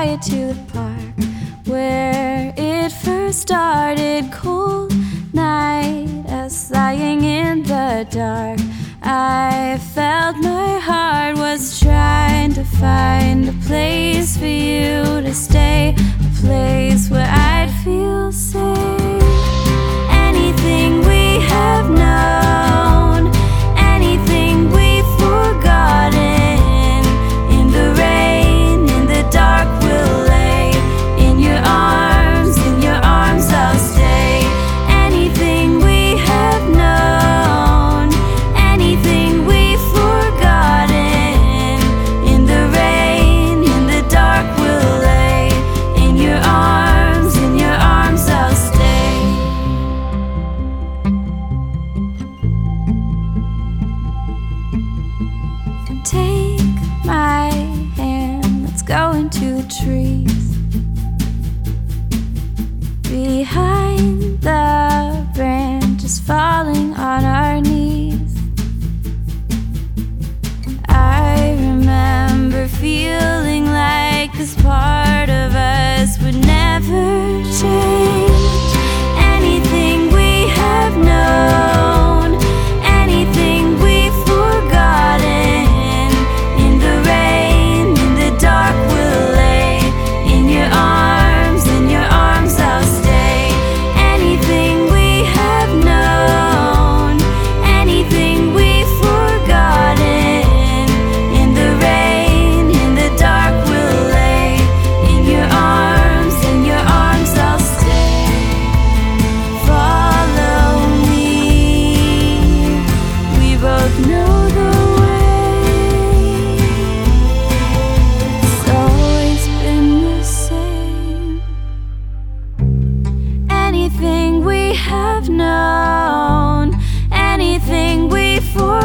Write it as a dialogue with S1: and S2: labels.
S1: quiet to the park where it first started. Cold night, us lying in the dark. I felt my heart was trying to find a place for you to stay, a place where I'd feel safe. Anything we have known, anything we've forgotten, in the rain, in the dark we'll lay. In your arms I'll stay. Anything we have known, anything we've forgotten, in the rain, in the dark we'll lay. In your arms I'll stay. Take my hand, let's go into the trees. Behind the branches, falling on our knees. I remember feeling like this part of us would never change. Anything we have known, anything we've forgotten, in the rain, in the dark we'll lay. In your arms I'll stay. Anything we have known, anything we've forgotten, in the rain, in the dark we'll lay. In your arms I'll stay. Follow me, we both know the way. It's always been the same. Anything we have known, anything we forgotten,